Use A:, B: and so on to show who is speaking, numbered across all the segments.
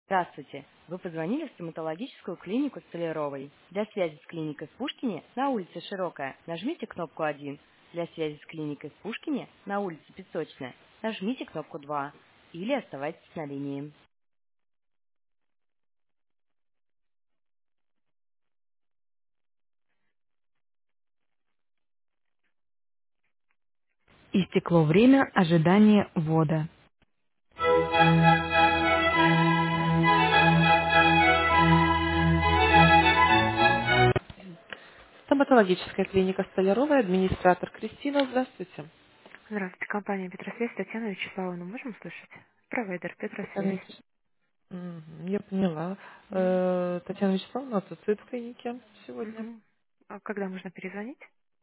A: Здравствуйте! Вы позвонили в стоматологическую клинику Столяровой. Для связи с клиникой в Пушкине на улице Широкая нажмите кнопку 1. Для связи с клиникой в Пушкине на улице Песочная нажмите кнопку 2. Или оставайтесь на линии. Истекло время ожидания ввода.
B: Стоматологическая клиника Столяровая, администратор Кристина. Здравствуйте.
A: Здравствуйте, компания Петросвязь, Татьяна Вячеславовна, можем слышать? Провайдер
B: Татьяна
A: Петросвязь.
B: Я поняла.
A: Мгм.
B: Татьяна Вячеславовна отсутствует в клинике сегодня.
A: Мгм. А когда можно перезвонить?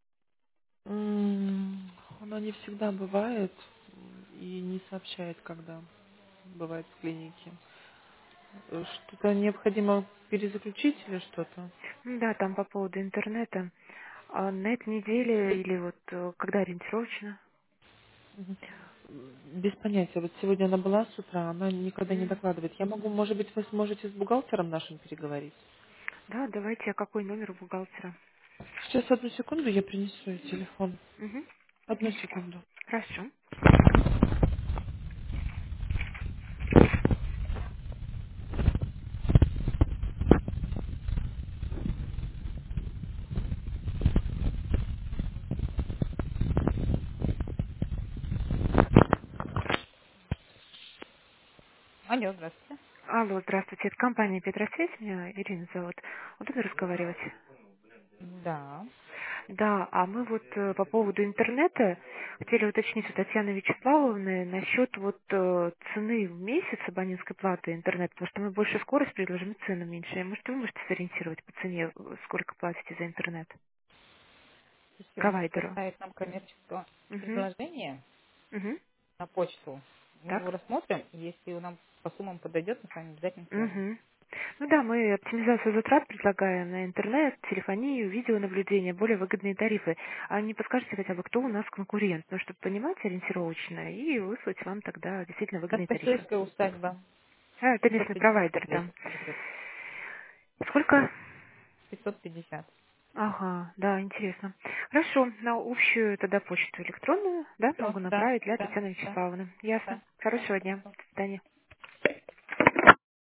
B: Она не всегда бывает и не сообщает, когда бывает в клинике. Что-то необходимо перезаключить или что-то?
A: Да, там по поводу интернета. А на этой неделе или вот когда ориентировочно?
B: Мгм. Без понятия. Вот сегодня она была с утра, она никогда не
A: М.
B: докладывает. Я могу, может быть, вы сможете с бухгалтером нашим переговорить?
A: Да, давайте, а какой номер у бухгалтера?
B: Сейчас, одну секунду, я принесу ей телефон.
A: Мгм.
B: Одну секунду.
A: Хорошо.
B: Алло, здравствуйте.
A: Алло, здравствуйте, это компания Петросвязь, меня Ирина зовут. Удобно разговаривать?
B: Да.
A: Да, а мы вот по поводу интернета хотели уточнить у Татьяны Вячеславовны насчет вот цены в месяц абонентской платы интернет, потому что мы больше скорость предложим, и цену меньше. Может, вы можете сориентировать по цене, сколько платите за интернет
B: Если вы можете
A: провайдеру?
B: оставить нам коммерческое
A: Угу.
B: предложение
A: Угу.
B: на почту, мы его
A: Так?
B: рассмотрим. Если нам по суммам подойдет, мы с вами обязательно свяжемся.
A: Угу. Ну да, мы оптимизацию затрат предлагаем на интернет, телефонию, видеонаблюдение, более выгодные тарифы. А не подскажете хотя бы, кто у нас конкурент? Ну, чтобы понимать ориентировочно и выслать вам тогда действительно выгодные тарифы.
B: Каспасильская усадьба.
A: А, это местный
B: 550
A: провайдер
B: рублей
A: там.
B: идет.
A: Сколько?
B: 550.
A: Ага, да, интересно. Хорошо, на общую тогда почту электронную, да,
B: Все,
A: могу
B: да,
A: направить для
B: да,
A: Татьяны
B: да,
A: Вячеславовны. Ясно.
B: да, да.
A: Хорошего дня.
B: Хорошо.
A: До свидания.